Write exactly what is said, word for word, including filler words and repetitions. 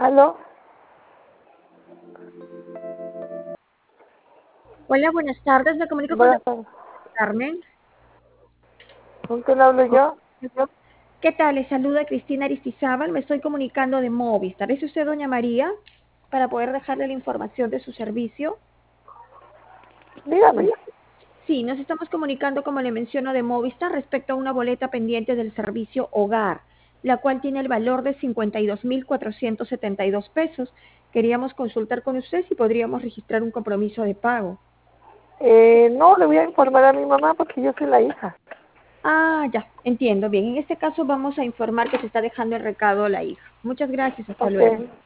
¿Aló? Hola, buenas tardes. Me comunico con la Buenas tardes. Carmen. ¿Con quién hablo yo? ¿Qué tal? Les saluda Cristina Aristizábal. Me estoy comunicando de Movistar. ¿Es usted doña María? Para poder dejarle la información de su servicio. Dígame. Sí, nos estamos comunicando, como le menciono, de Movistar respecto a una boleta pendiente del servicio Hogar, la cual tiene el valor de cincuenta y dos mil cuatrocientos setenta y dos pesos. Queríamos consultar con usted si podríamos registrar un compromiso de pago. Eh, no, le voy a informar a mi mamá porque yo soy la hija. Ah, ya, entiendo. Bien, en este caso vamos a informar que se está dejando el recado a la hija. Muchas gracias. Hasta luego. Ok.